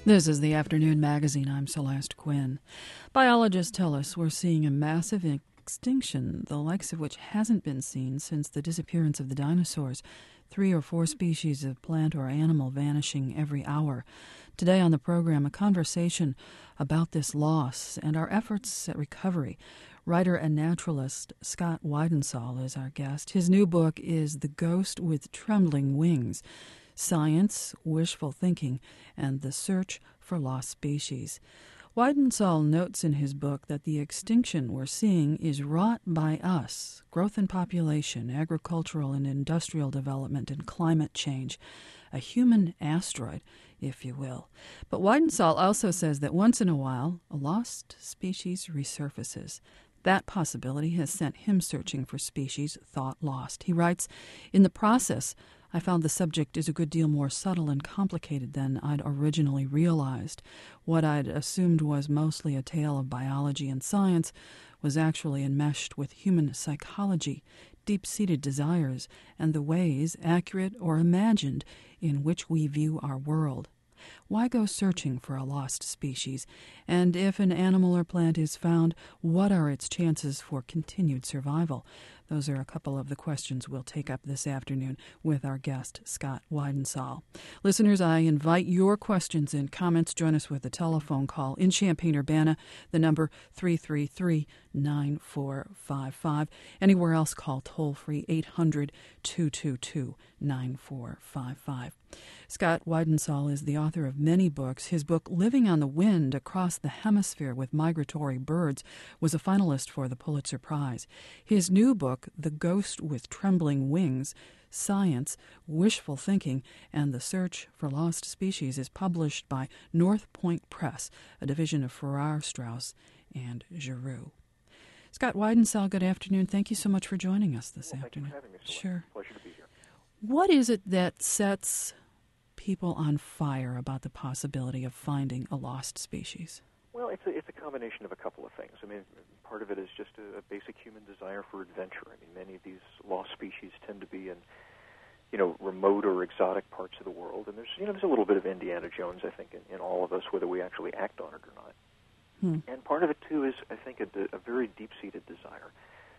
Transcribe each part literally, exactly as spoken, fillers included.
This is the Afternoon Magazine. I'm Celeste Quinn. Biologists tell us we're seeing a massive extinction, the likes of which hasn't been seen since the disappearance of the dinosaurs. Three or four species of plant or animal vanishing every hour. Today on the program, a conversation about this loss and our efforts at recovery. Writer and naturalist Scott Weidensaul is our guest. His new book is The Ghost with Trembling Wings: Science, Wishful Thinking, and the Search for Lost Species. Weidensaul notes in his book that the extinction we're seeing is wrought by us, growth in population, agricultural and industrial development, and climate change, a human asteroid, if you will. But Weidensaul also says that once in a while, a lost species resurfaces. That possibility has sent him searching for species thought lost. He writes, "In the process, I found the subject is a good deal more subtle and complicated than I'd originally realized. What I'd assumed was mostly a tale of biology and science was actually enmeshed with human psychology, deep-seated desires, and the ways, accurate or imagined, in which we view our world. Why go searching for a lost species? And if an animal or plant is found, what are its chances for continued survival?" Those are a couple of the questions we'll take up this afternoon with our guest, Scott Weidensaul. Listeners, I invite your questions and comments. Join us with a telephone call in Champaign-Urbana, the number three three three, nine four five five. Anywhere else, call toll-free eight hundred, two two two, nine four five five. Scott Weidensaul is the author of many books. His book, Living on the Wind Across the Hemisphere with Migratory Birds, was a finalist for the Pulitzer Prize. His new book, The Ghost with Trembling Wings: Science, Wishful Thinking, and the Search for Lost Species, is published by North Point Press, a division of Farrar, Straus, and Giroux. Scott Weidensaul, good afternoon. Thank you so much for joining us this well, afternoon. Thank you for having me, Celeste. Sure. Pleasure to be here. What is it that sets people on fire about the possibility of finding a lost species? Well, it's a, it's a combination of a couple of things. I mean, part of it is just a, a basic human desire for adventure. I mean, many of these lost species tend to be in, you know, remote or exotic parts of the world, and there's, you know, there's a little bit of Indiana Jones, I think, in, in all of us, whether we actually act on it or not. Hmm. And part of it, too, is, I think, a, a very deep-seated desire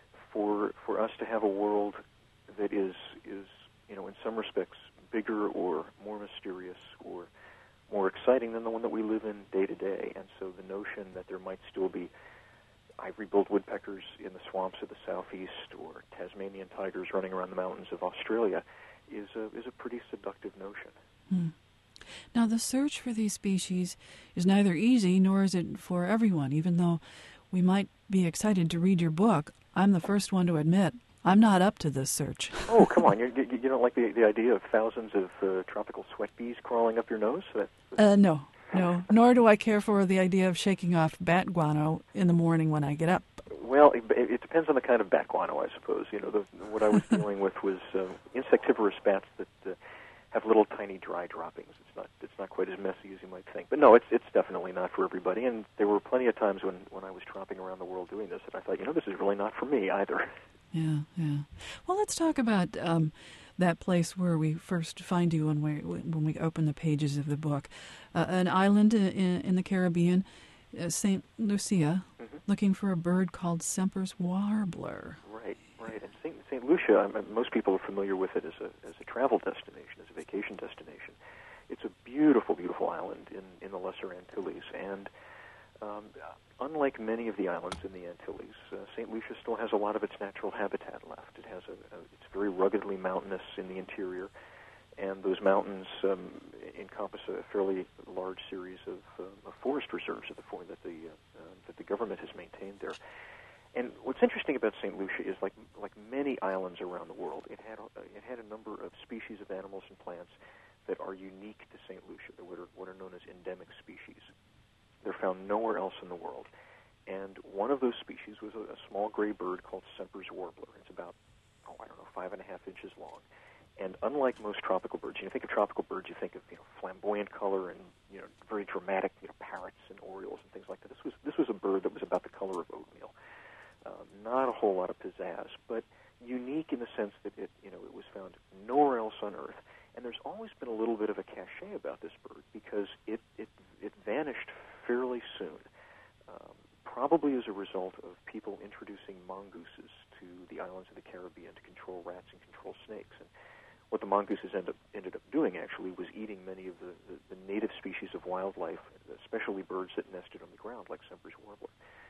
for for us to have a world that is, is, you know, in some respects, bigger or more mysterious or more exciting than the one that we live in day to day. And so the notion that there might still be ivory-billed woodpeckers in the swamps of the southeast or Tasmanian tigers running around the mountains of Australia is a, is a pretty seductive notion. Hmm. Now, the search for these species is neither easy nor is it for everyone. Even though we might be excited to read your book, I'm the first one to admit I'm not up to this search. Oh, come on. You, you, you don't like the, the idea of thousands of uh, tropical sweat bees crawling up your nose? That, uh, no, no. Nor do I care for the idea of shaking off bat guano in the morning when I get up. Well, it, it depends on the kind of bat guano, I suppose. You know, the, what I was dealing with was uh, insectivorous bats that uh, have little tiny dry droppings. It's not it's not quite as messy as you might think. But no, it's it's definitely not for everybody. And there were plenty of times when, when I was tromping around the world doing this that I thought, you know, this is really not for me either. Yeah, yeah. Well, let's talk about um, that place where we first find you when we when we open the pages of the book, uh, an island in, in the Caribbean, uh, Saint Lucia, mm-hmm. looking for a bird called Semper's warbler. Right, right. And Saint Saint Lucia, I mean, most people are familiar with it as a as a travel destination, as a vacation destination. It's a beautiful, beautiful island in, in the Lesser Antilles, and um, unlike many of the islands in the Antilles, uh, Saint Lucia still has a lot of its natural habitat left. It has a, a it's very ruggedly mountainous in the interior, and those mountains um, encompass a fairly large series of, uh, of forest reserves that the that the uh, uh, that the government has maintained there. And what's interesting about Saint Lucia is, like like many islands around the world, it had a, it had a number of species of animals and plants that are unique to Saint Lucia, what are, what are known as endemic species. They're found nowhere else in the world. And one of those species was a, a small gray bird called Semper's warbler. It's about, oh, I don't know, five and a half inches long. And unlike most tropical birds, you know, think of tropical birds, you think of, you know, flamboyant color and, you know, very dramatic, you know, parrots and orioles and things like that. This was this was a bird that was about the color of oatmeal. Um, not a whole lot of pizzazz, but unique in the sense that it, you know, it was found nowhere else on Earth. And there's always been a little bit of a cachet about this bird because it, it probably as a result of people introducing mongooses to the islands of the Caribbean to control rats and control snakes. And what the mongooses end up, ended up doing, actually, was eating many of the, the, the native species of wildlife, especially birds that nested on the ground, like Semper's warbler.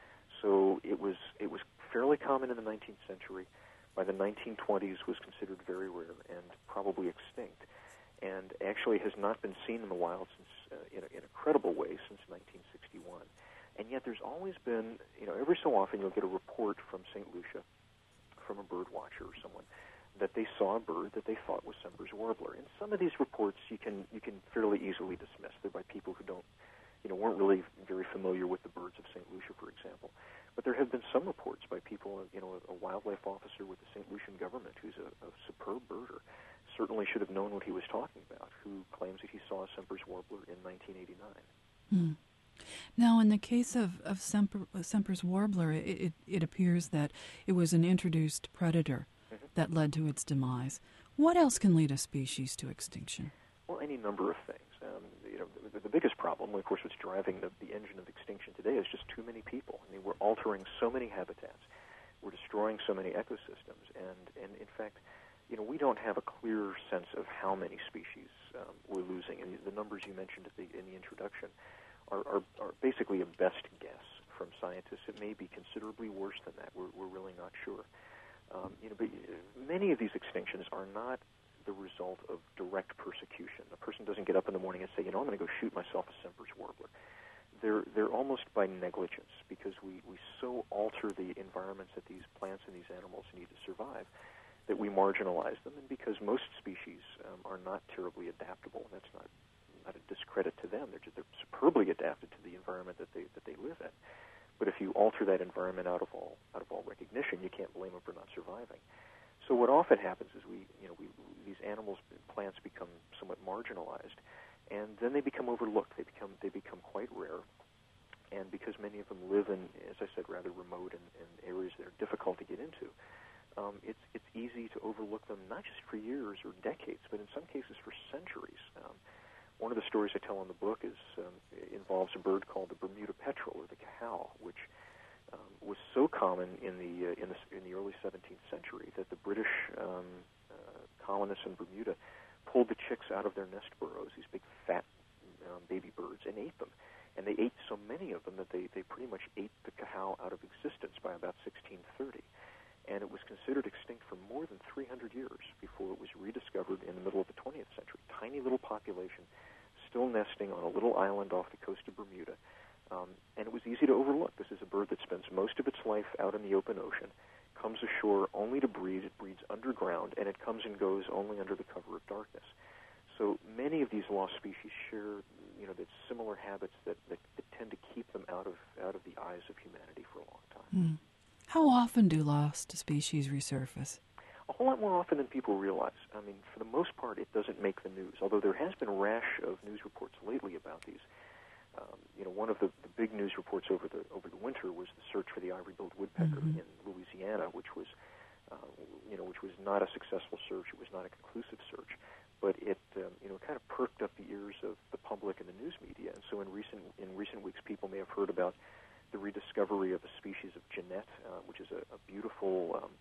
So it was it was fairly common in the nineteenth century. By the nineteen twenties, was considered very rare and probably extinct, and actually has not been seen in the wild since, uh, in, a, in a credible way, since nineteen sixty-one. And yet there's always been, you know, every so often you'll get a report from Saint Lucia, from a bird watcher or someone, that they saw a bird that they thought was Semper's warbler. And some of these reports you can you can fairly easily dismiss. They're by people who don't, you know, weren't really very familiar with the birds of Saint Lucia, for example. But there have been some reports by people, you know, a, a wildlife officer with the Saint Lucian government who's a, a superb birder, certainly should have known what he was talking about, who claims that he saw Semper's warbler in nineteen eighty-nine. Hmm. Now, in the case of, of Semper, Semper's warbler, it, it, it appears that it was an introduced predator mm-hmm. that led to its demise. What else can lead a species to extinction? Well, any number of things. Um, you know, the, the biggest problem, of course, what's driving the, the engine of extinction today is just too many people. I mean, we're altering so many habitats. We're destroying so many ecosystems. And, and in fact, you know, we don't have a clear sense of how many species um, we're losing. And the numbers you mentioned at the, in the introduction are, are, are basically a best guess from scientists. It may be considerably worse than that. We're, we're really not sure. Um, you know, but many of these extinctions are not the result of direct persecution. A person doesn't get up in the morning and say, you know, I'm going to go shoot myself a Semper's warbler. They're they're almost by negligence, because we, we so alter the environments that these plants and these animals need to survive that we marginalize them, and because most species um, are not terribly adaptable. That's not not a discredit to them. They're just, they're superbly adapted to the environment that they that they live in. But if you alter that environment out of all out of all recognition, you can't blame them for not surviving. So what often happens is we, you know, we, these animals, plants become somewhat marginalized, and then they become overlooked. They become they become quite rare, and because many of them live in, as I said, rather remote and, and areas that are difficult to get into, um, it's it's easy to overlook them, not just for years or decades, but in some cases for centuries. Um, one of the stories I tell in the book is um, involves a bird called the Bermuda petrel, or the cahal, which Um, was so common in the uh, in the in the early seventeenth century that the British um, uh, colonists in Bermuda pulled the chicks out of their nest burrows, these big fat um, baby birds, and ate them. And they ate so many of them that they, they pretty much ate the cahal out of existence by about sixteen thirty. And it was considered extinct for more than three hundred years before it was rediscovered in the middle of the twentieth century. Tiny little population, still nesting on a little island off the coast of Bermuda. Um, and it was easy to overlook. This is a bird that spends most of its life out in the open ocean, comes ashore only to breed. It breeds underground, and it comes and goes only under the cover of darkness. So many of these lost species share, you know, that similar habits that, that, that tend to keep them out of out of the eyes of humanity for a long time. Mm. How often do lost species resurface? A whole lot more often than people realize. I mean, for the most part, it doesn't make the news, although there has been a rash of news reports lately about these. Um, you know, one of the, the big news reports over the over the winter was the search for the ivory-billed woodpecker mm-hmm. in Louisiana, which was, uh, you know, which was not a successful search. It was not a conclusive search, but it, um, you know, kind of perked up the ears of the public and the news media. And so, in recent in recent weeks, people may have heard about the rediscovery of a species of genet, uh, which is a, a beautiful um,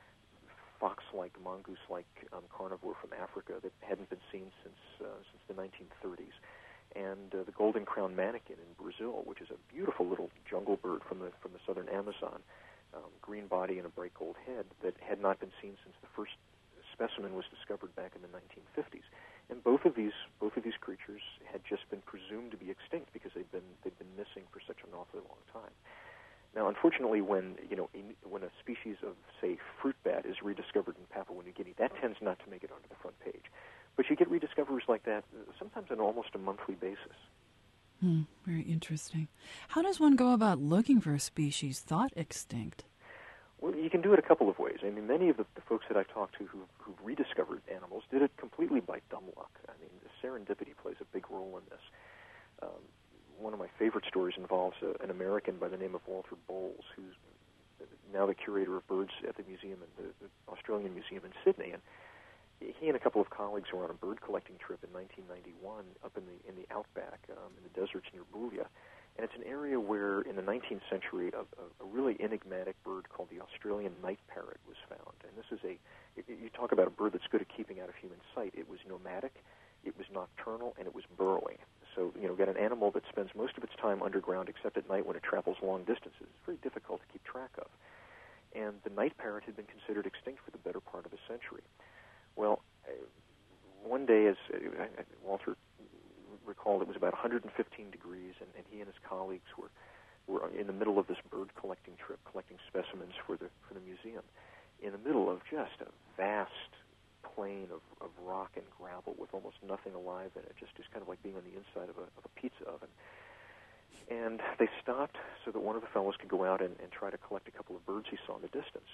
fox-like, mongoose-like um, carnivore from Africa that hadn't been seen since uh, since the nineteen thirties. And uh, the golden crown manakin in Brazil, which is a beautiful little jungle bird from the from the southern Amazon, um, green body and a bright gold head that had not been seen since the first specimen was discovered back in the nineteen fifties. And both of these both of these creatures had just been presumed to be extinct because they'd been they'd been missing for such an awfully long time. Now, unfortunately, when you know in, when a species of, say, fruit bat is rediscovered in Papua New Guinea, that tends not to make it onto the front page. But you get rediscoveries like that sometimes on almost a monthly basis. Hmm, very interesting. How does one go about looking for a species thought extinct? Well, you can do it a couple of ways. I mean, many of the, the folks that I talked to who, who've rediscovered animals did it completely by dumb luck. I mean, the serendipity plays a big role in this. Um, one of my favorite stories involves a, an American by the name of Walter Bowles, who's now the curator of birds at the museum, in the, the Australian Museum in Sydney. And he and a couple of colleagues were on a bird collecting trip in nineteen ninety-one up in the in the outback, um, in the deserts near Boulia, And it's an area where, in the nineteenth century, a, a, a really enigmatic bird called the Australian night parrot was found. And this is a, you talk about a bird that's good at keeping out of human sight. It was nomadic, it was nocturnal, and it was burrowing. So, you know, get an animal that spends most of its time underground except at night when it travels long distances. It's very difficult to keep track of. And the night parrot had been considered extinct for the better part of a century. Well, one day, as uh, Walter recalled, it was about one hundred fifteen degrees, and, and he and his colleagues were, were in the middle of this bird collecting trip, collecting specimens for the for the museum, in the middle of just a vast plain of, of rock and gravel with almost nothing alive in it, just, just kind of like being on the inside of a, of a pizza oven. And they stopped so that one of the fellows could go out and, and try to collect a couple of birds he saw in the distance.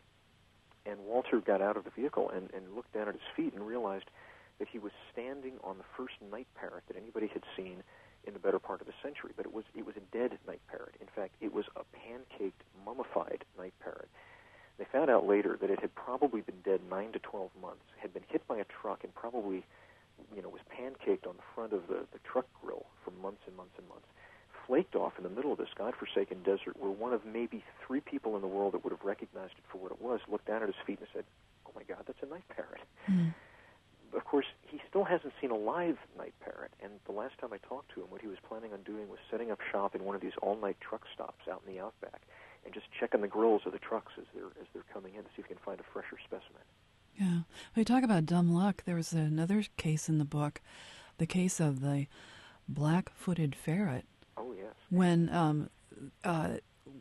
And Walter got out of the vehicle and, and looked down at his feet and realized that he was standing on the first night parrot that anybody had seen in the better part of a century. But it was it was a dead night parrot. In fact, it was a pancaked, mummified night parrot. They found out later that it had probably been dead nine to twelve months, had been hit by a truck, and probably, you know, was pancaked on the front of the, the truck grill for months and months and months, flaked off in the middle of this godforsaken desert where one of maybe three people in the world that would have recognized it for what it was looked down at his feet and said, "Oh my God, that's a night parrot." Mm. Of course, he still hasn't seen a live night parrot, and the last time I talked to him, what he was planning on doing was setting up shop in one of these all-night truck stops out in the outback and just checking the grills of the trucks as they're as they're coming in to see if he can find a fresher specimen. Yeah. When you talk about dumb luck, there was another case in the book, the case of the black-footed ferret. Oh, yes. When um, uh,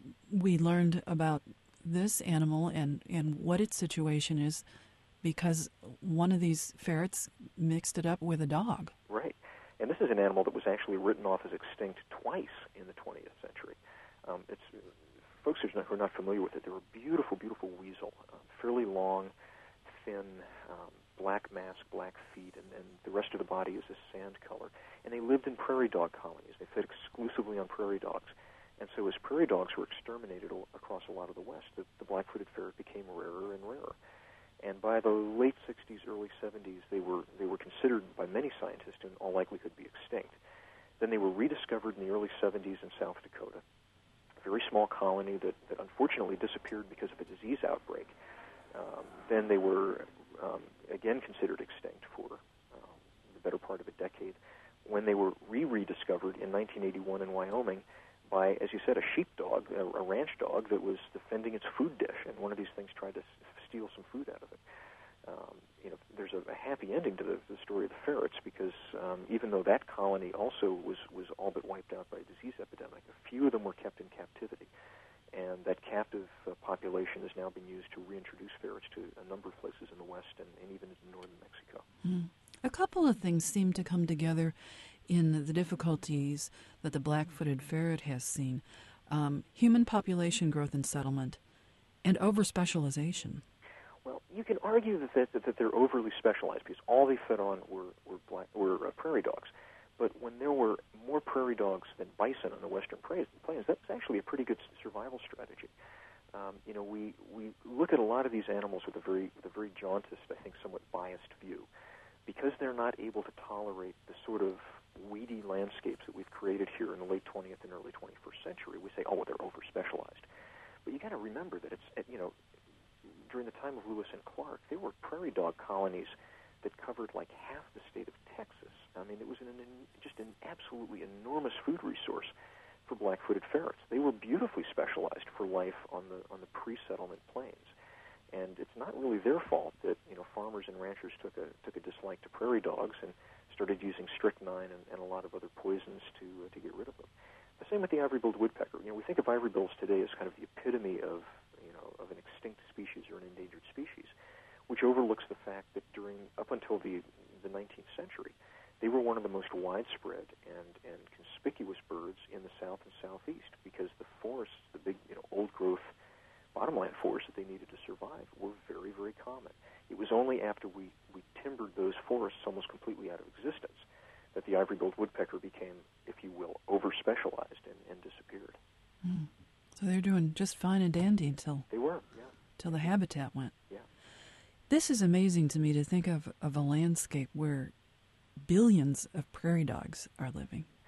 we learned about this animal and, and what its situation is, because one of these ferrets mixed it up with a dog. Right. And this is an animal that was actually written off as extinct twice in the twentieth century. Um, it's folks who are, not, who are not familiar with it, they're a beautiful, beautiful weasel, uh, fairly long, thin, um, black mask, black feet, and, and the rest of the body is a sand color. And they lived in prairie dog colonies. They fed exclusively on prairie dogs. And so as prairie dogs were exterminated o- across a lot of the West, the, the black-footed ferret became rarer and rarer. And by the late sixties, early seventies, they were they were considered by many scientists in all likelihood to be extinct. Then they were rediscovered in the early seventies in South Dakota, a very small colony that, that unfortunately disappeared because of a disease outbreak. Um, then they were um, again considered extinct for um, the better part of a decade, when they were re-rediscovered in nineteen eighty-one in Wyoming by, as you said, a sheepdog, a, a ranch dog that was defending its food dish, and one of these things tried to steal some food out of it. Um, you know, there's a, a happy ending to the, the story of the ferrets, because um, even though that colony also was, was all but wiped out by a disease epidemic, a few of them were kept in captivity. And that captive uh, population has now been used to reintroduce ferrets to a number of places in the West and, and even in northern Mexico. Mm. A couple of things seem to come together in the difficulties that the black-footed ferret has seen. Um, human population growth and settlement, and over-specialization. Well, you can argue that, that, that they're overly specialized because all they fed on were, were, black, were uh, prairie dogs. But when there were more prairie dogs than bison on the western plains, that's actually a pretty good survival strategy. Um, you know, we, we look at a lot of these animals with a very with a very jaundiced, I think, somewhat biased view, because they're not able to tolerate the sort of weedy landscapes that we've created here in the late twentieth and early twenty-first century. We say, oh, well, they're over-specialized. But you got to remember that it's, you know, during the time of Lewis and Clark, there were prairie dog colonies that covered like half the state of Texas. I mean, it was an, an, just an absolutely enormous food resource for black-footed ferrets. They were beautifully specialized for life on the on the pre-settlement plains, and it's not really their fault that, you know, farmers and ranchers took a took a dislike to prairie dogs and started using strychnine and, and a lot of other poisons to uh, to get rid of them. The same with the ivory-billed woodpecker. You know, we think of ivory bills today as kind of the epitome of, you know, of an extinct species or an endangered species, which overlooks the fact that during up until the the nineteenth century, they were one of the most widespread and, and conspicuous birds in the south and southeast, because the forests, the big, you know, old-growth bottomland forests that they needed to survive, were very, very common. It was only after we, we timbered those forests almost completely out of existence that the ivory-billed woodpecker became, if you will, over-specialized and, and disappeared. Mm. So they're doing just fine and dandy until they were, yeah, until the habitat went. Yeah. This is amazing to me to think of, of a landscape where billions of prairie dogs are living. Oh, I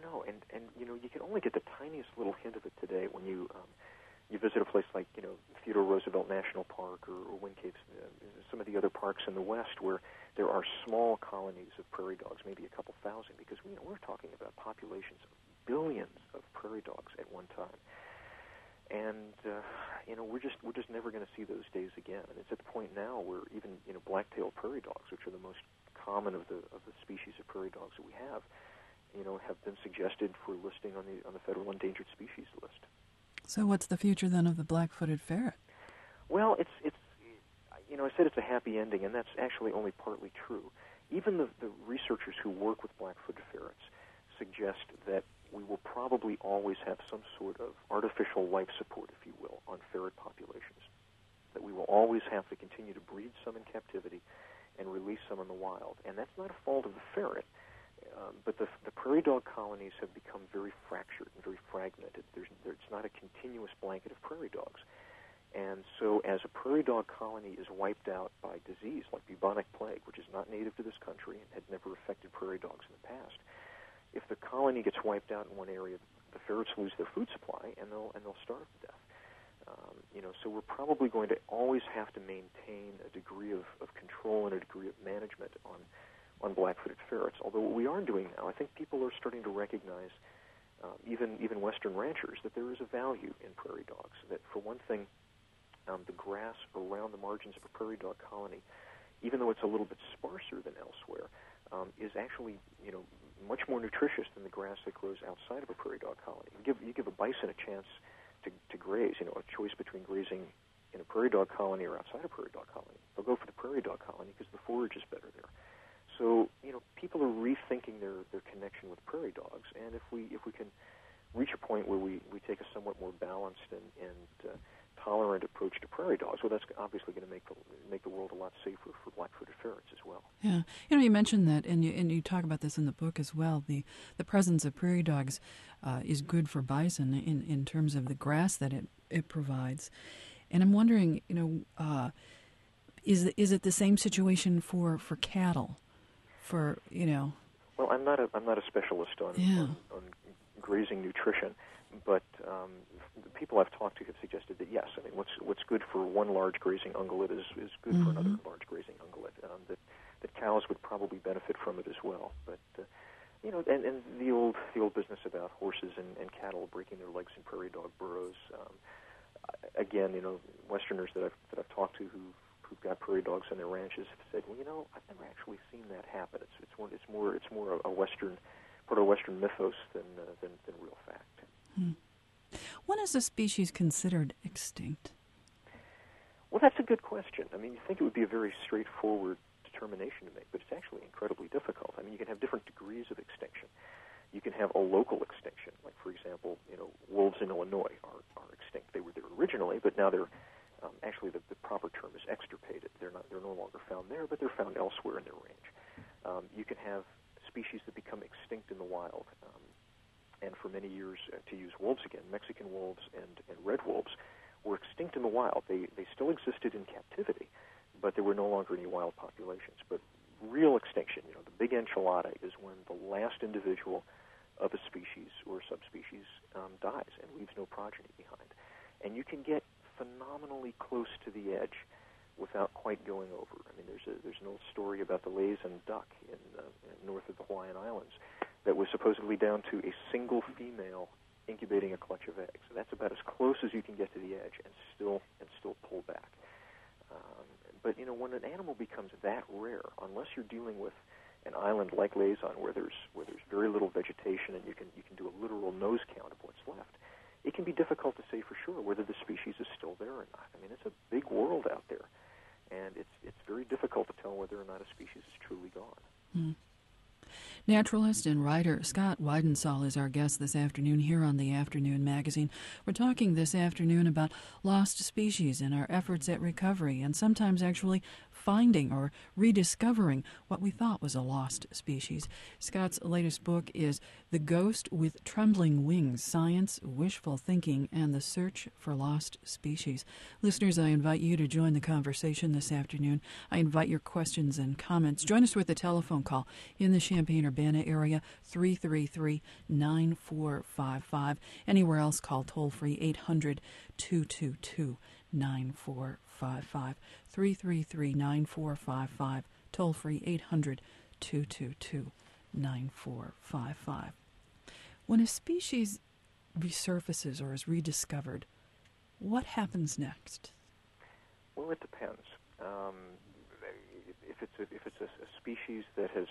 know, and, and you know, you can only get the tiniest little hint of it today when you um, you visit a place like, you know, Theodore Roosevelt National Park or, or Wind Caves, uh, some of the other parks in the West where there are small colonies of prairie dogs, maybe a couple thousand, because we, you know, we're talking about populations of billions of prairie dogs at one time. And uh, you know, we're just we're just never going to see those days again. And it's at the point now where even, you know, black-tailed prairie dogs, which are the most common of the of the species of prairie dogs that we have, you know, have been suggested for listing on the on the federal endangered species list. So what's the future then of the black-footed ferret? Well, it's it's you know, I said it's a happy ending, and that's actually only partly true. Even the, the researchers who work with black-footed ferrets suggest that we will probably always have some sort of artificial life support, if you will, on ferret populations. That we will always have to continue to breed some in captivity and release some in the wild. And that's not a fault of the ferret, um, but the, the prairie dog colonies have become very fractured and very fragmented. There's, there, it's not a continuous blanket of prairie dogs. And so as a prairie dog colony is wiped out by disease like bubonic plague, which is not native to this country and had never affected prairie dogs in the past, if the colony gets wiped out in one area, the ferrets lose their food supply and they'll and they'll starve to death. Um, you know, so we're probably going to always have to maintain a degree of, of control and a degree of management on on black-footed ferrets. Although what we are doing now, I think people are starting to recognize, um, even even Western ranchers, that there is a value in prairie dogs. That for one thing, um, the grass around the margins of a prairie dog colony, even though it's a little bit sparser than elsewhere, um, is actually, you know, much more nutritious than the grass that grows outside of a prairie dog colony. You give you give a bison a chance to, to graze, you know, a choice between grazing in a prairie dog colony or outside a prairie dog colony. They'll go for the prairie dog colony because the forage is better there. So, you know, people are rethinking their, their connection with prairie dogs, and if we if we can reach a point where we, we take a somewhat more balanced and, and uh, tolerant approach to prairie dogs, well, that's obviously going to make the, make the world a lot safer for black-footed ferrets as well. Yeah. You know, you mentioned that, and you, and you talk about this in the book as well, the, the presence of prairie dogs uh, is good for bison in, in terms of the grass that it, it provides. And I'm wondering, you know, uh, is is it the same situation for, for cattle? For, you know... Well, I'm not a, I'm not a specialist on, yeah. on, on grazing nutrition, but um, the people I've talked to have suggested that yes, I mean, what's what's good for one large grazing ungulate is, is good mm-hmm. for another large grazing ungulate. Um, that that cows would probably benefit from it as well. But uh, you know, and, and the old the old business about horses and, and cattle breaking their legs in prairie dog burrows. Um, again, you know, Westerners that I've that I've talked to who who've got prairie dogs on their ranches have said, well, you know, I've never actually seen that happen. It's it's more it's more it's more a Western part of Western mythos than uh, than, than real fact. Hmm. When is a species considered extinct? Well, that's a good question. I mean, you think it would be a very straightforward determination to make, but it's actually incredibly difficult. I mean, you can have different degrees of extinction. You can have a local extinction, like, for example, you know, wolves in Illinois are, are extinct. They were there originally, but now they're um, actually the, the proper term is extirpated. They're not they're no longer found there, but they're found elsewhere in their range. Um, you can have species that become extinct in the wild. Um, and for many years, uh, to use wolves again, Mexican wolves and, and red wolves were extinct in the wild. They they still existed in captivity, but there were no longer any wild populations. But real extinction, you know, the big enchilada is when the last individual of a species or subspecies um, dies and leaves no progeny behind. And you can get phenomenally close to the edge without quite going over. I mean, there's a, there's an old story about the Laysan duck in, uh, in north of the Hawaiian Islands that was supposedly down to a single female incubating a clutch of eggs. So that's about as close as you can get to the edge and still and still pull back. Um, but, you know, when an animal becomes that rare, unless you're dealing with an island like Laysan where there's where there's very little vegetation and you can you can do a literal nose count of what's left, it can be difficult to say for sure whether the species is still there or not. I mean, it's a big world out there, and it's it's very difficult to tell whether or not a species is truly gone. Hmm. Naturalist and writer Scott Weidensaul is our guest this afternoon here on the Afternoon Magazine. We're talking this afternoon about lost species and our efforts at recovery and sometimes actually finding or rediscovering what we thought was a lost species. Scott's latest book is The Ghost with Trembling Wings, Science, Wishful Thinking, and the Search for Lost Species. Listeners, I invite you to join the conversation this afternoon. I invite your questions and comments. Join us with a telephone call in the Champaign-Urbana area, three three three, nine four five five. Anywhere else, call toll-free eight hundred, two two two, nine four five five. three three three, nine four five five. Toll-free eight hundred, two two two, nine four five five. When a species resurfaces or is rediscovered, what happens next? Well, it depends. Um, if it's a, if it's a, a species that has,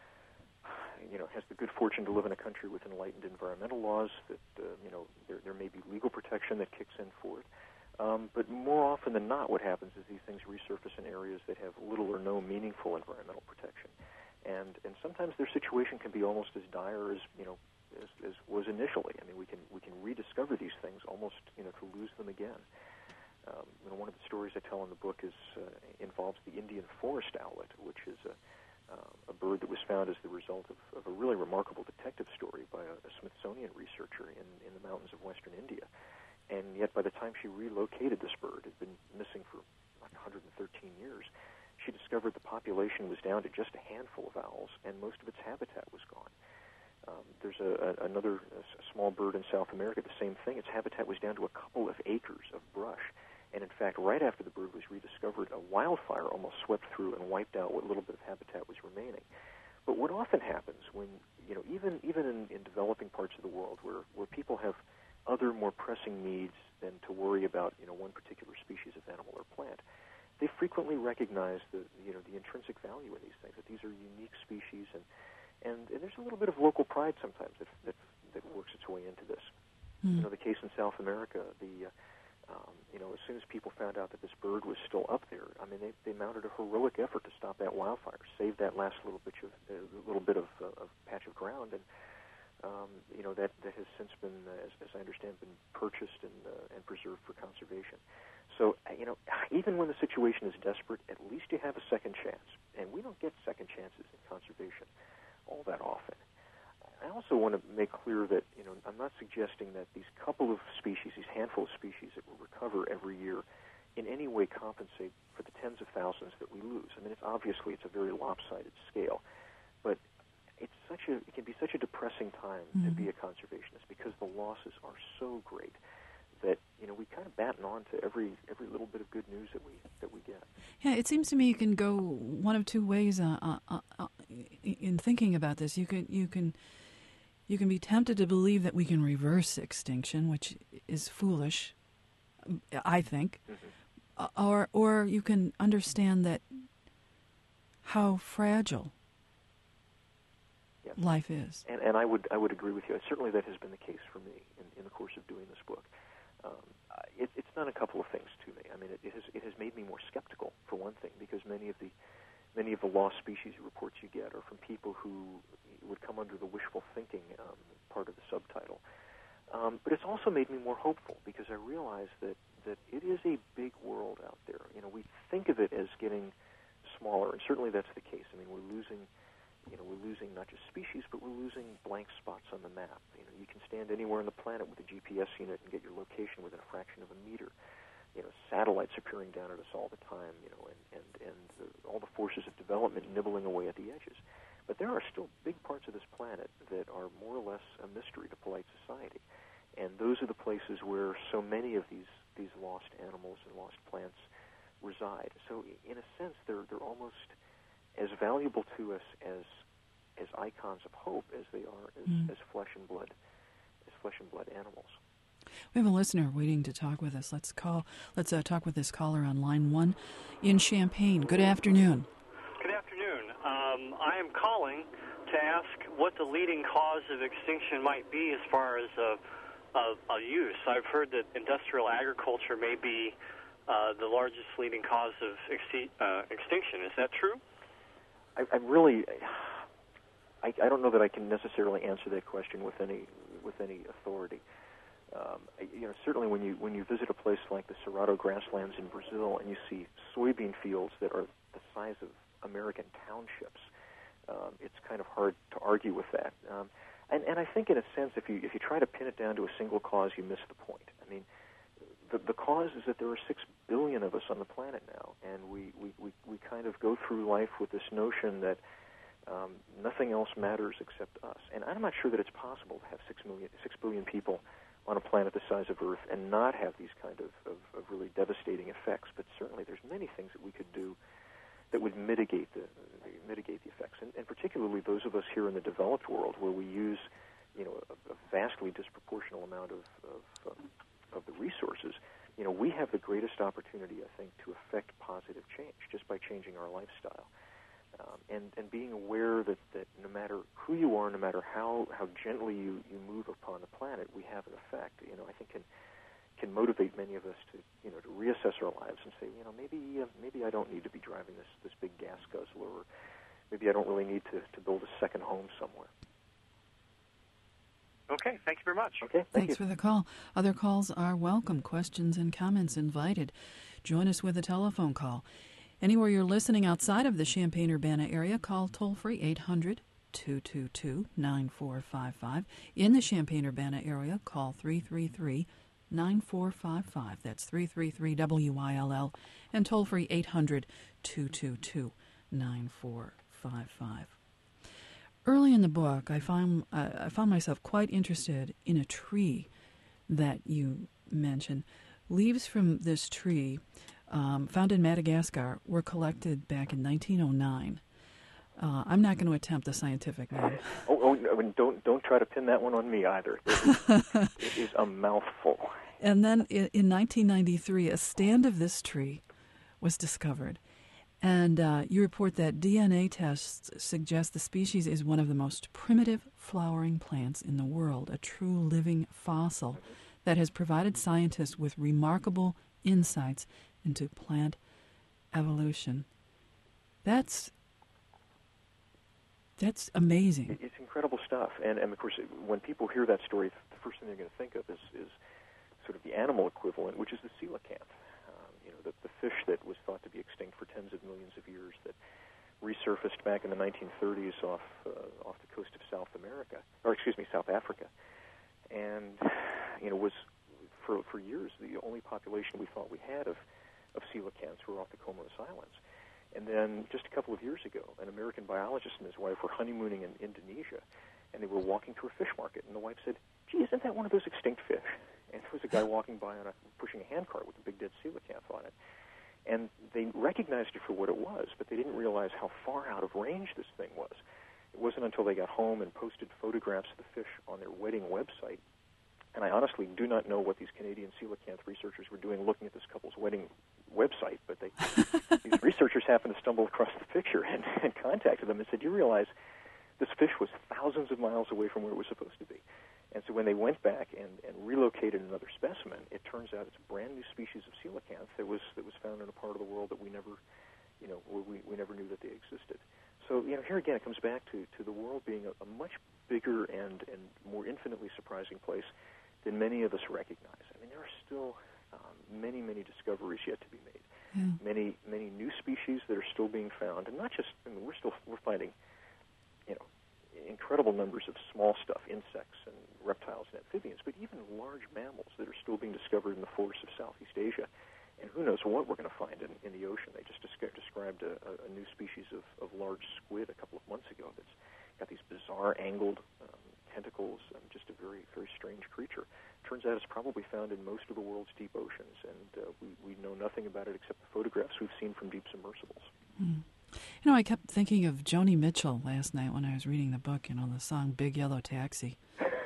you know, has the good fortune to live in a country with enlightened environmental laws, that uh, you know, there, there may be legal protection that kicks in for it. Um, but more often than not, what happens is these things resurface in areas that have little or no meaningful environmental protection, and and sometimes their situation can be almost as dire as you know as, as was initially. I mean, we can we can rediscover these things almost you know to lose them again. Um, you know, one of the stories I tell in the book is uh, involves the Indian forest owlet, which is a uh, a bird that was found as the result of, of a really remarkable detective story by a, a Smithsonian researcher in in the mountains of western India. And yet, by the time she relocated this bird, it had been missing for like one hundred thirteen years, she discovered the population was down to just a handful of owls, and most of its habitat was gone. Um, there's a, a, another a small bird in South America, the same thing. Its habitat was down to a couple of acres of brush. And in fact, right after the bird was rediscovered, a wildfire almost swept through and wiped out what little bit of habitat was remaining. But what often happens when, you know, even even in, in developing parts of the world where, where people have other more pressing needs than to worry about, you know, one particular species of animal or plant, they frequently recognize the, you know, the intrinsic value in these things, that these are unique species, and, and, and there's a little bit of local pride sometimes that that, that works its way into this. Mm. You know, the case in South America, the, uh, um, you know, as soon as people found out that this bird was still up there, I mean, they, they mounted a heroic effort to stop that wildfire, save that last little bit of, uh, little bit of, uh, of patch of ground, and Um, you know, that, that has since been, uh, as, as I understand, been purchased and, uh, and preserved for conservation. So, you know, even when the situation is desperate, at least you have a second chance. And we don't get second chances in conservation all that often. I also want to make clear that, you know, I'm not suggesting that these couple of species, these handful of species that we recover every year in any way compensate for the tens of thousands that we lose. I mean, it's obviously it's a very lopsided scale. But it's such a it can be such a depressing time mm-hmm. to be a conservationist because the losses are so great that you know we kind of batten on to every every little bit of good news that we that we get. Yeah, it seems to me you can go one of two ways uh, uh, uh, in thinking about this. You can you can you can be tempted to believe that we can reverse extinction, which is foolish, I think, mm-hmm. uh, or or you can understand that how fragile Yes. life is. And, and I would I would agree with you. Certainly that has been the case for me in, in the course of doing this book. Um, it, it's done a couple of things to me. I mean, it, it has it has made me more skeptical, for one thing, because many of the many of the lost species reports you get are from people who would come under the wishful thinking um, part of the subtitle. Um, but it's also made me more hopeful because I realize that, that it is a big world out there. You know, we think of it as getting smaller, and certainly that's the case. I mean, we're losing You know, we're losing not just species, but we're losing blank spots on the map. You know, you can stand anywhere on the planet with a G P S unit and get your location within a fraction of a meter. You know, satellites are peering down at us all the time. You know, and and and the, all the forces of development nibbling away at the edges. But there are still big parts of this planet that are more or less a mystery to polite society, and those are the places where so many of these these lost animals and lost plants reside. So, in a sense, they're they're almost as valuable to us as as icons of hope as they are as, mm. as flesh and blood as flesh and blood animals. We have a listener waiting to talk with us. Let's call. Let's uh, talk with this caller on line one in Champaign. Good afternoon. Good afternoon. Um, I am calling to ask what the leading cause of extinction might be as far as a, a, a use. I've heard that industrial agriculture may be uh, the largest leading cause of exti- uh, extinction. Is that true? I, I really, I, I don't know that I can necessarily answer that question with any with any authority. Um, you know, certainly when you when you visit a place like the Cerrado grasslands in Brazil and you see soybean fields that are the size of American townships. Um, it's kind of hard to argue with that. Um, and, and I think, in a sense, if you if you try to pin it down to a single cause, you miss the point. I mean, the, the cause is that there are six billion of us on the planet now, and we, we, we, we kind of go through life with this notion that um, nothing else matters except us. And I'm not sure that it's possible to have six million, six billion people on a planet the size of Earth and not have these kind of, of, of really devastating effects. But certainly there's many things that we could do that would mitigate the mitigate the effects, and, and particularly those of us here in the developed world, where we use, you know, a, a vastly disproportional amount of of, um, of the resources. You know, we have the greatest opportunity, I think, to affect positive change just by changing our lifestyle, um, and and being aware that, that no matter who you are, no matter how, how gently you, you move upon the planet, we have an effect. You know, I think can. can motivate many of us to, you know, to reassess our lives and say, you know, maybe uh, maybe I don't need to be driving this, this big gas guzzler, or maybe I don't really need to, to build a second home somewhere. Okay, thank you very much. Okay, thank Thanks you. for the call. Other calls are welcome. Questions and comments invited. Join us with a telephone call. Anywhere you're listening outside of the Champaign-Urbana area, call toll-free eight hundred, two two two, nine four five five. In the Champaign-Urbana area, call three three three, nine four five five. That's three three three W I L L, and toll-free eight hundred, two two two, nine four five five. Early in the book, I found, uh, I found myself quite interested in a tree that you mentioned. Leaves from this tree, um, found in Madagascar, were collected back in nineteen oh nine. Uh, I'm not going to attempt the scientific name. Oh, oh no, don't don't try to pin that one on me either. It is, it is a mouthful. And then in, in nineteen ninety-three, a stand of this tree was discovered. And uh, you report that D N A tests suggest the species is one of the most primitive flowering plants in the world, a true living fossil mm-hmm. that has provided scientists with remarkable insights into plant evolution. That's That's amazing. It's incredible stuff. And, and, of course, when people hear that story, the first thing they're going to think of is, is sort of the animal equivalent, which is the coelacanth, um, you know, the, the fish that was thought to be extinct for tens of millions of years that resurfaced back in the nineteen thirties off uh, off the coast of South America, or excuse me, South Africa, and, you know, was, for, for years, the only population we thought we had of, of coelacanths were off the Comoros Islands. And then just a couple of years ago, an American biologist and his wife were honeymooning in Indonesia, and they were walking through a fish market, and the wife said, "Gee, isn't that one of those extinct fish?" And there was a guy walking by on a pushing a handcart with a big dead coelacanth on it. And they recognized it for what it was, but they didn't realize how far out of range this thing was. It wasn't until they got home and posted photographs of the fish on their wedding website. And I honestly do not know what these Canadian coelacanth researchers were doing looking at this couple's wedding website, but they these researchers happened to stumble across the picture and, and contacted them and said, "You realize this fish was thousands of miles away from where it was supposed to be." And so when they went back and, and relocated another specimen, it turns out it's a brand new species of coelacanth that was that was found in a part of the world that we never, you know, we, we never knew that they existed. So, you know, here again, it comes back to, to the world being a, a much bigger and, and more infinitely surprising place than many of us recognize. I mean, there are still um, many, many discoveries yet to be made. Yeah. Many, many new species that are still being found, and not just. I mean, we're still we're finding, you know, incredible numbers of small stuff, insects and reptiles and amphibians, but even large mammals that are still being discovered in the forests of Southeast Asia. And who knows what we're going to find in, in the ocean. They just descri- described a, a new species of, of large squid a couple of months ago that's got these bizarre angled um, tentacles, and just a very, very strange creature. Turns out it's probably found in most of the world's deep oceans, and uh, we, we know nothing about it except the photographs we've seen from deep submersibles. Mm. You know, I kept thinking of Joni Mitchell last night when I was reading the book, you know, the song Big Yellow Taxi.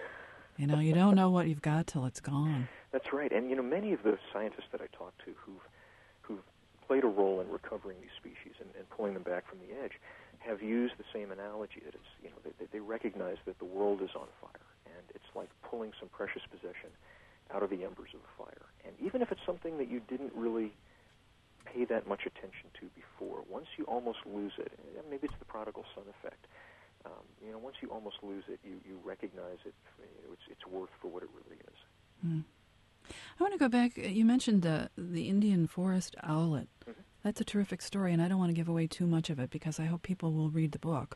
You know, you don't know what you've got till it's gone. That's right. And, you know, many of the scientists that I talked to who've, who've played a role in recovering these species and, and pulling them back from the edge have used the same analogy, that it's, you know, they, they recognize that the world is on fire, and it's like pulling some precious possession out of the embers of the fire. And even if it's something that you didn't really pay that much attention to before, once you almost lose it, maybe it's the prodigal son effect, um, you know, once you almost lose it, you, you recognize it, you know, it's, it's worth for what it really is. Mm. I want to go back. You mentioned uh, the Indian forest owlet. Mm-hmm. That's a terrific story, and I don't want to give away too much of it because I hope people will read the book.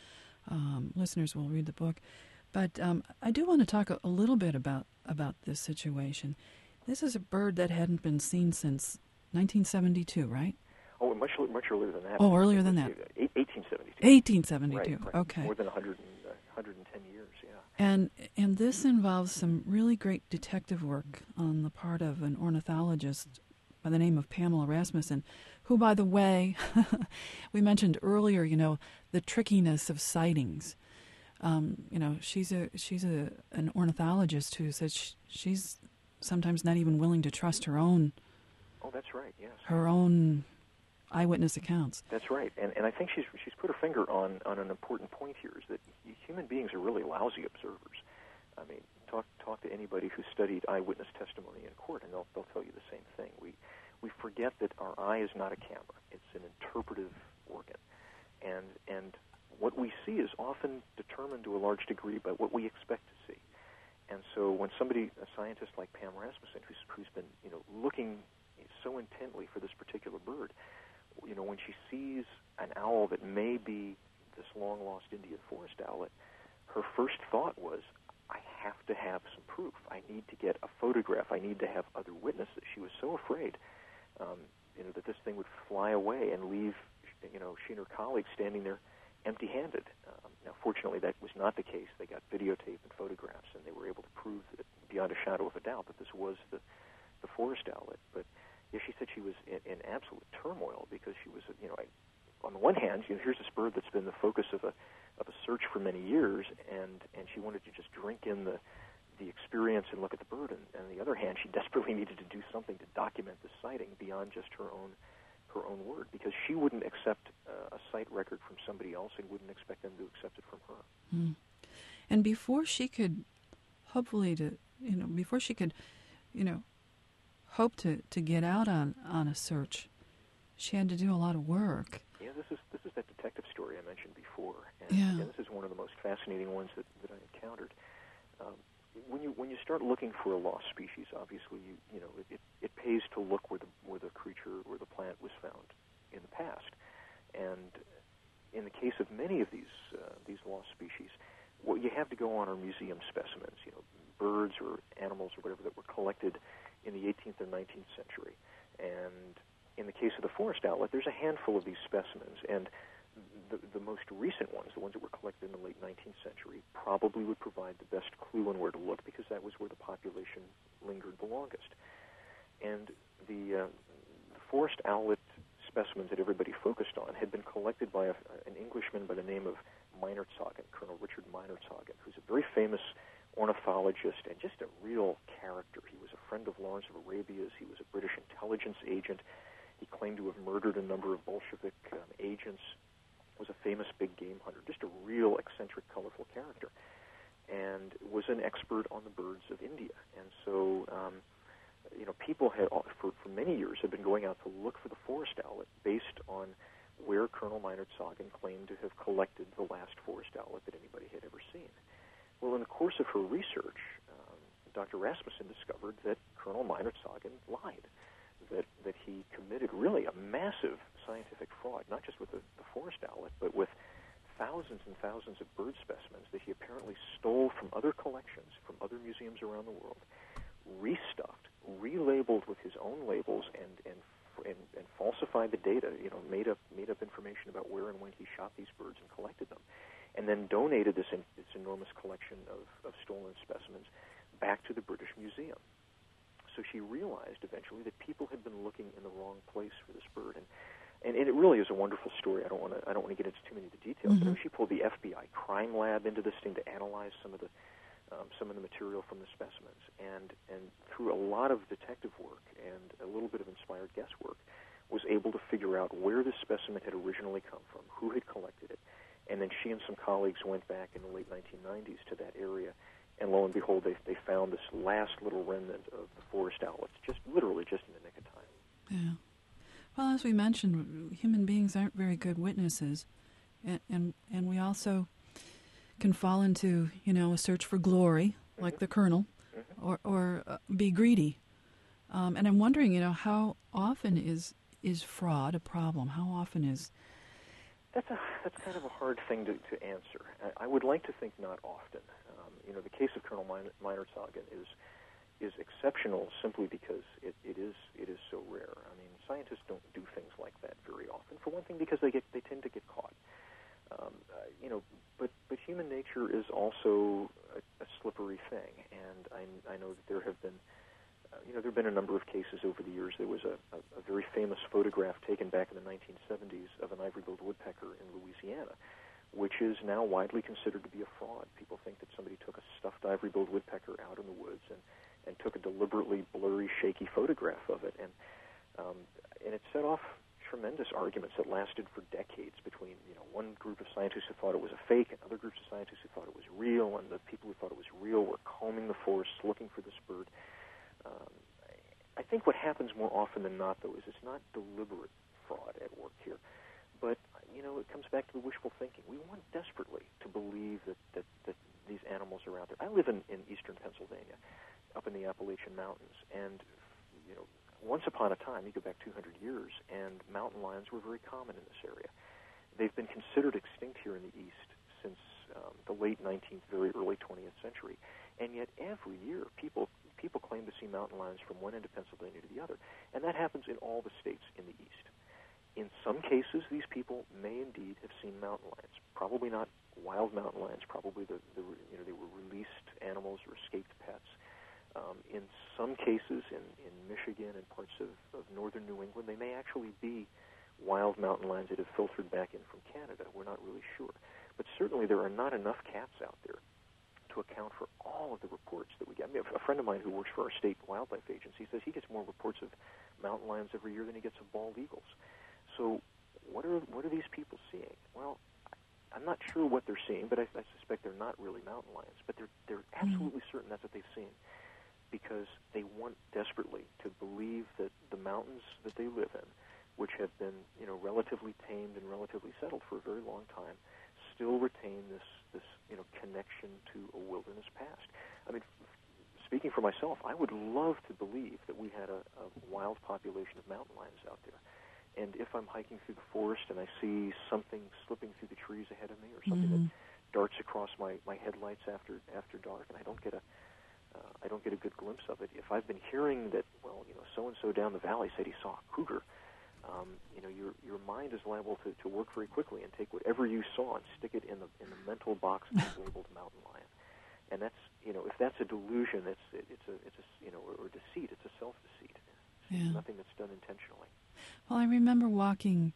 Um, listeners will read the book. But um, I do want to talk a, a little bit about, about this situation. This is a bird that hadn't been seen since nineteen seventy-two, right? Oh, much much earlier than that. Oh, earlier than that. eighteen seventy-two. eighteen seventy-two, right, right. Okay. More than one hundred, uh, one hundred ten years, yeah. And and this involves some really great detective work on the part of an ornithologist by the name of Pamela Rasmussen, who, by the way, we mentioned earlier, you know, the trickiness of sightings. Um, you know, she's a she's a an ornithologist who says she, she's sometimes not even willing to trust her own. Oh, that's right. Yes. Her own eyewitness accounts. That's right, and and I think she's she's put her finger on, on an important point here: is that human beings are really lousy observers. I mean, talk talk to anybody who studied eyewitness testimony in court, and they'll they'll tell you the same thing. We we forget that our eye is not a camera; it's an interpretive organ, and and what we see is often determined to a large degree by what we expect to see. And so, when somebody, a scientist like Pam Rasmussen, who's who's been you know looking so intently for this particular bird, you know, when she sees an owl that may be this long-lost Indian forest owlet, her first thought was, I have to have some proof. I need to get a photograph. I need to have other witnesses. She was so afraid, um, you know, that this thing would fly away and leave, you know, she and her colleagues standing there empty-handed. Um, now, fortunately, that was not the case. They got videotape and photographs, and they were able to prove that, beyond a shadow of a doubt, that this was the, the forest owlet. But yeah, she said she was in, in absolute turmoil because she was, you know, I, on the one hand, you know, here's this bird that's been the focus of a of a search for many years, and, and she wanted to just drink in the the experience and look at the bird. And, and on the other hand, she desperately needed to do something to document the sighting beyond just her own her own word, because she wouldn't accept uh, a sight record from somebody else and wouldn't expect them to accept it from her. Mm. And before she could, hopefully, to you know, before she could, you know, hope to, to get out on, on a search, she had to do a lot of work. Yeah, this is this is that detective story I mentioned before, and, yeah. and this is one of the most fascinating ones that, that I encountered. Um, when you when you start looking for a lost species, obviously you you know it, it, it pays to look where the where the creature or the plant was found in the past, and in the case of many of these uh, these lost species, what you have to go on are museum specimens, you know, birds or animals or whatever that were collected in the eighteenth or nineteenth century, and in the case of the forest owlet, there's a handful of these specimens, and the, the most recent ones, the ones that were collected in the late nineteenth century, probably would provide the best clue on where to look because that was where the population lingered the longest. And the, uh, the forest owlet specimens that everybody focused on had been collected by a, an Englishman by the name of Meinertzhagen, Colonel Richard Meinertzhagen, who's a very famous ornithologist and just a real character. He was a friend of Lawrence of Arabia's. He was a British intelligence agent. He claimed to have murdered a number of Bolshevik um, agents, was a famous big game hunter, just a real eccentric, colorful character, and was an expert on the birds of India. And so, um, you know, people had, for, for many years, had been going out to look for the forest owlet based on where Colonel Meinertzhagen claimed to have collected the last forest owlet that anybody had ever seen. Well, in the course of her research, um, Doctor Rasmussen discovered that Colonel Meinertzhagen lied, that that he committed really a massive scientific fraud, not just with the, the forest owlet, but with thousands and thousands of bird specimens that he apparently stole from other collections, from other museums around the world, restuffed, relabeled with his own labels, and and and, and falsified the data. You know, made up made up information about where and when he shot these birds and collected them, and then donated this in, this enormous collection of, of stolen specimens back to the British Museum. So she realized eventually that people had been looking in the wrong place for this bird, and and, and it really is a wonderful story. I don't want to I don't want to get into too many of the details. Mm-hmm. But she pulled the F B I crime lab into this thing to analyze some of the um, some of the material from the specimens, and and through a lot of detective work and a little bit of inspired guesswork, was able to figure out where this specimen had originally come from, who had collected it, and then she and some colleagues went back in the late nineteen nineties to that area. And lo and behold, they they found this last little remnant of the forest owlets, just literally just in the nick of time. Yeah. Well, as we mentioned, human beings aren't very good witnesses, and and, and we also can fall into, you know, a search for glory, mm-hmm. like the Colonel, mm-hmm. or or uh, be greedy. Um, and I'm wondering, you know, how often is is fraud a problem? How often is... That's a that's kind of a hard thing to, to answer. I, I would like to think not often. Um, you know, the case of Colonel Meinerzhagen is is exceptional simply because it, it is it is so rare. I mean, scientists don't do things like that very often. For one thing, because they get they tend to get caught. Um, uh, you know, but but human nature is also a, a slippery thing, and I, I know that there have been. You know, there have been a number of cases over the years. There was a, a, a very famous photograph taken back in the nineteen seventies of an ivory-billed woodpecker in Louisiana, which is now widely considered to be a fraud. People think that somebody took a stuffed ivory-billed woodpecker out in the woods and, and took a deliberately blurry, shaky photograph of it. And, um, and it set off tremendous arguments that lasted for decades between, you know, one group of scientists who thought it was a fake and other groups of scientists who thought it was real, and the people who thought it was real were combing the forests looking for this bird. Um, I think what happens more often than not, though, is it's not deliberate fraud at work here. But, you know, it comes back to the wishful thinking. We want desperately to believe that, that, that these animals are out there. I live in, in eastern Pennsylvania, up in the Appalachian Mountains, and, you know, once upon a time, you go back two hundred years, and mountain lions were very common in this area. They've been considered extinct here in the east since um, the late nineteenth, very early twentieth century. And yet every year people people claim to see mountain lions from one end of Pennsylvania to the other. And that happens in all the states in the east. In some cases, these people may indeed have seen mountain lions. Probably not wild mountain lions. Probably the, the you know they were released animals or escaped pets. Um, in some cases, in, in Michigan and parts of, of northern New England, they may actually be wild mountain lions that have filtered back in from Canada. We're not really sure. But certainly there are not enough cats out there to account for all of the reports that we get. I mean, a friend of mine who works for our state wildlife agency says he gets more reports of mountain lions every year than he gets of bald eagles. So what are what are these people seeing? Well, I'm not sure what they're seeing, but I, I suspect they're not really mountain lions. But they're they're absolutely certain that's what they've seen, because they want desperately to believe that the mountains that they live in, which have been, you know, relatively tamed and relatively settled for a very long time, still retain this, this you know, connection to a wilderness past. I mean, f- speaking for myself, I would love to believe that we had a, a wild population of mountain lions out there. And if I'm hiking through the forest and I see something slipping through the trees ahead of me, or something mm-hmm. that darts across my, my headlights after after dark, and I don't get a uh, I don't get a good glimpse of it, if I've been hearing that, well, you know, so and so down the valley said he saw a cougar, Um, you know, your your mind is liable to, to work very quickly and take whatever you saw and stick it in the in the mental box that's labeled mountain lion. And that's, you know, if that's a delusion, it's it, it's a it's a you know or, or deceit. It's a self deceit. It's yeah. nothing that's done intentionally. Well, I remember walking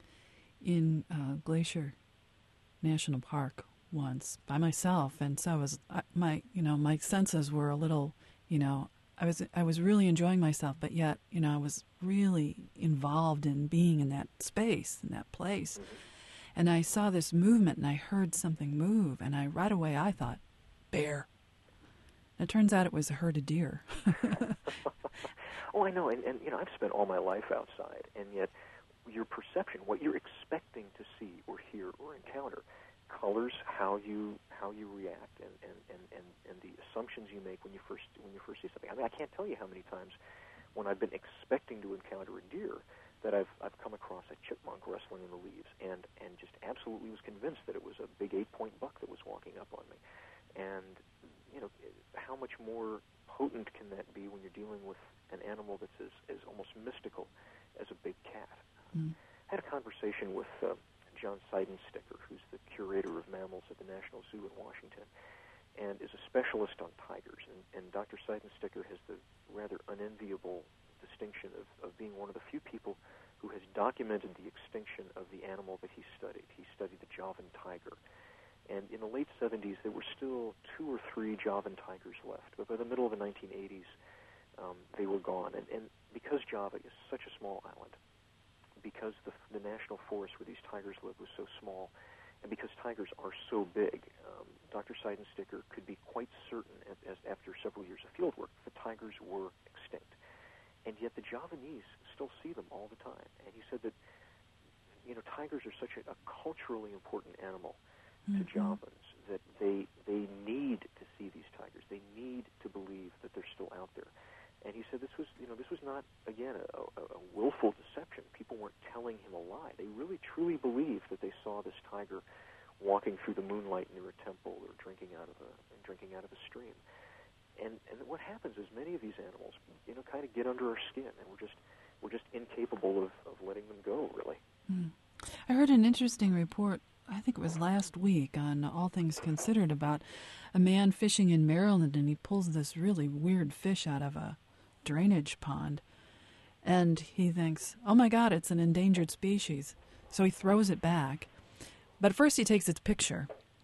in uh, Glacier National Park once by myself, and so I was I, my you know my senses were a little you know. I was I was really enjoying myself, but yet, you know, I was really involved in being in that space, in that place. Mm-hmm. And I saw this movement, and I heard something move, and I right away I thought, bear. And it turns out it was a herd of deer. Oh, I know, and, and you know, I've spent all my life outside, and yet your perception, what you're expecting to see or hear or encounter, colors how you how you react and, and, and, and, and the assumptions you make when you first when you first see something. I mean, I can't tell you how many times when I've been expecting to encounter a deer that I've I've come across a chipmunk rustling in the leaves and, and just absolutely was convinced that it was a big eight-point buck that was walking up on me. And, you know, how much more potent can that be when you're dealing with an animal that's as, as almost mystical as a big cat? Mm. I had a conversation with uh, John Seidensticker, who's the curator of mammals at the National Zoo in Washington, and is a specialist on tigers. And, and Doctor Seidensticker has the rather unenviable distinction of, of being one of the few people who has documented the extinction of the animal that he studied. He studied the Javan tiger. And in the late seventies, there were still two or three Javan tigers left. But by the middle of the nineteen eighties, um, they were gone. And, and because Java is such a small island, because the, the national forest where these tigers live was so small, and because tigers are so big, um, Doctor Seidensticker could be quite certain, as, as after several years of field work, the tigers were extinct. And yet the Javanese still see them all the time. And he said that, you know, tigers are such a, a culturally important animal mm-hmm. to Javans that they they need to see these tigers. They need to believe that they're still out there. And he said this was, you know, this was not, again, a, a, a willful deception. People weren't telling him a lie. They really, truly believed that they saw this tiger walking through the moonlight near a temple or drinking out of a drinking out of a stream. And and what happens is many of these animals, you know, kind of get under our skin, and we're just we're just incapable of, of letting them go, really. Mm. I heard an interesting report, I think it was last week, on All Things Considered, about a man fishing in Maryland, and he pulls this really weird fish out of a drainage pond, and he thinks, oh my God, it's an endangered species. So he throws it back. But first he takes its picture,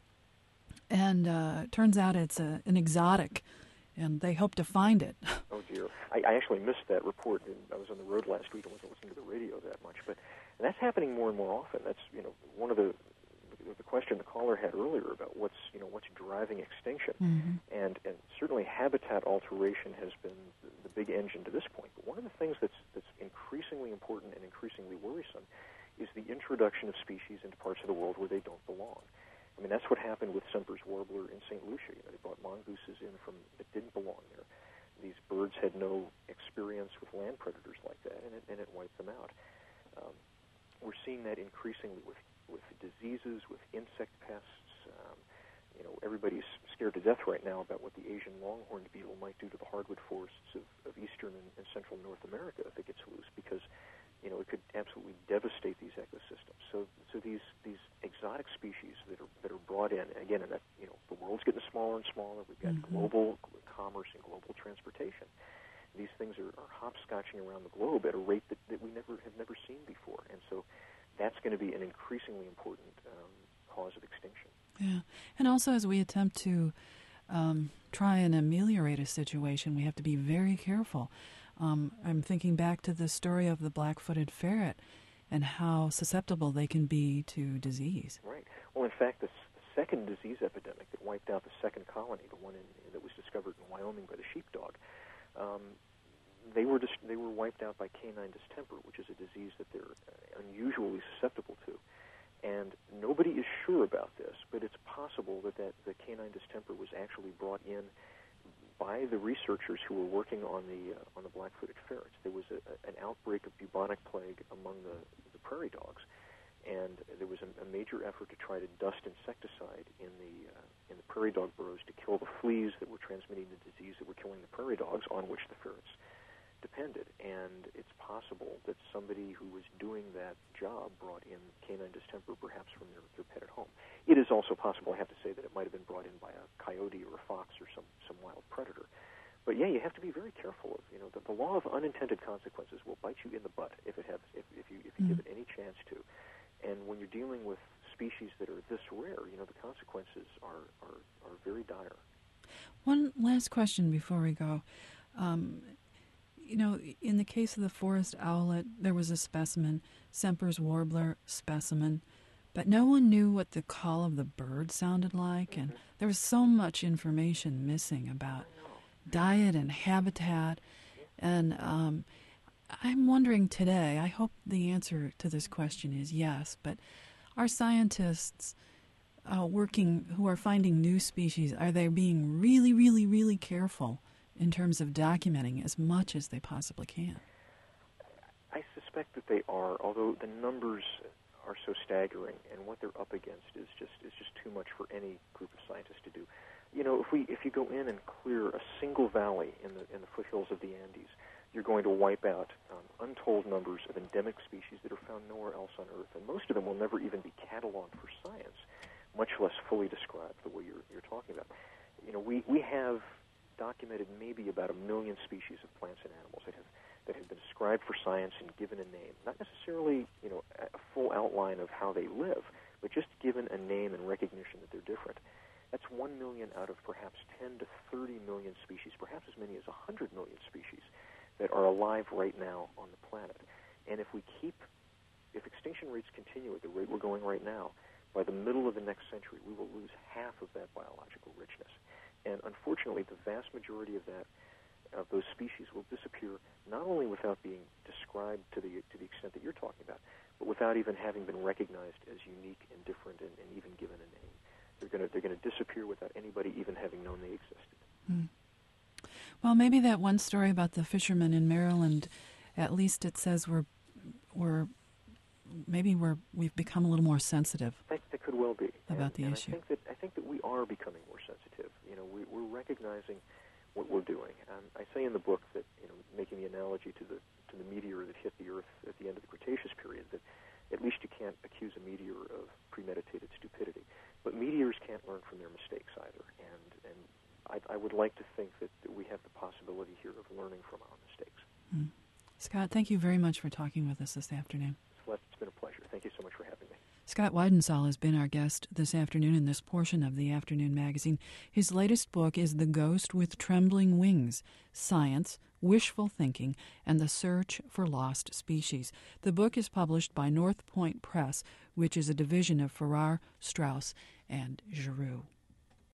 and uh, it turns out it's a, an exotic, and they hope to find it. Oh, dear. I, I actually missed that report. I was on the road last week and wasn't listening to the radio that much. But and that's happening more and more often. That's, you know, one of the the question the caller had earlier about what's, you know, what's driving extinction. Mm-hmm. And and certainly habitat alteration has been the big engine to this point. But one of the things that's that's increasingly important and increasingly worrisome is the introduction of species into parts of the world where they don't belong. I mean, that's what happened with Semper's warbler in Saint Lucia. You know, they brought mongooses in from that didn't belong there. These birds had no experience with land predators like that, and it, and it wiped them out. Um, we're seeing that increasingly with, with diseases, with insect pests. Um, you know, everybody's scared to death right now about what the Asian longhorned beetle might do to the hardwood forests of, of eastern and, and central North America if it gets loose, because you know, it could absolutely devastate these ecosystems. So, so these these exotic species that are that are brought in, again, and that, you know, the world's getting smaller and smaller. We've got mm-hmm. global commerce and global transportation. These things are, are hopscotching around the globe at a rate that, that we never have never seen before, and so that's going to be an increasingly important um, cause of extinction. Yeah, and also as we attempt to um, try and ameliorate a situation, we have to be very careful. Um, I'm thinking back to the story of the black-footed ferret and how susceptible they can be to disease. Right. Well, in fact, the, s- the second disease epidemic that wiped out the second colony, the one in, that was discovered in Wyoming by the sheepdog, um, they were dis- they were wiped out by canine distemper, which is a disease that they're uh, unusually susceptible to. And nobody is sure about this, but it's possible that, that the canine distemper was actually brought in by the researchers who were working on the uh, on the black-footed ferrets. There was a, a, an outbreak of bubonic plague among the, the prairie dogs, and there was a, a major effort to try to dust insecticide in the uh, in the prairie dog burrows to kill the fleas that were transmitting the disease that were killing the prairie dogs, on which the ferrets depended. And it's possible that somebody who was doing that job brought in canine distemper, perhaps from their, their pet at home. It is also possible, I have to say, that it might have been brought in by a coyote or a fox or some, some wild predator. But yeah, you have to be very careful of, you know, the, the law of unintended consequences will bite you in the butt if it has, if, if you, if you Mm. give it any chance to. And when you're dealing with species that are this rare, you know, the consequences are, are, are very dire. One last question before we go. Um, you know, in the case of the forest owlet, there was a specimen, Semper's warbler specimen, but no one knew what the call of the bird sounded like, mm-hmm. and there was so much information missing about diet and habitat. And um, I'm wondering today, I hope the answer to this question is yes, but are scientists uh, working, who are finding new species, are they being really, really, really careful in terms of documenting as much as they possibly can? I suspect that they are, although the numbers are so staggering, and what they're up against is just is just too much for any group of scientists to do. You know, if we if you go in and clear a single valley in the in the foothills of the Andes, you're going to wipe out um, untold numbers of endemic species that are found nowhere else on Earth, and most of them will never even be cataloged for science, much less fully described the way you're you're talking about. You know, we we have documented maybe about a million species of plants and animals that have that have been described for science and given a name. Not necessarily, you know, a full outline of how they live, but just given a name and recognition that they're different. That's one million out of perhaps ten to thirty million species, perhaps as many as one hundred million species that are alive right now on the planet. And if we keep, if extinction rates continue at the rate we're going right now, by the middle of the next century, we will lose half of that biological richness. And unfortunately, the vast majority of that, of those species, will disappear not only without being described to the to the extent that you're talking about, but without even having been recognized as unique and different and, and even given a name. They're going to they're going to disappear without anybody even having known they existed. Mm. Well, maybe that one story about the fishermen in Maryland, at least it says we're, we're maybe we're, we've become a little more sensitive. I think that could well be. About and, the and issue. I think that I think that we are becoming more sensitive. You know, we, we're recognizing what we're doing. Um, I say in the book that, you know, making the analogy to the to the meteor that hit the Earth at the end of the Cretaceous period, that at least you can't accuse a meteor of premeditated stupidity. But meteors can't learn from their mistakes either. And and I, I would like to think that, that we have the possibility here of learning from our mistakes. Mm. Scott, thank you very much for talking with us this afternoon. Celeste, it's been a pleasure. Thank you so much for having me. Scott Weidensaul has been our guest this afternoon in this portion of the Afternoon Magazine. His latest book is The Ghost with Trembling Wings, Science, Wishful Thinking, and the Search for Lost Species. The book is published by North Point Press, which is a division of Farrar, Straus, and Giroux.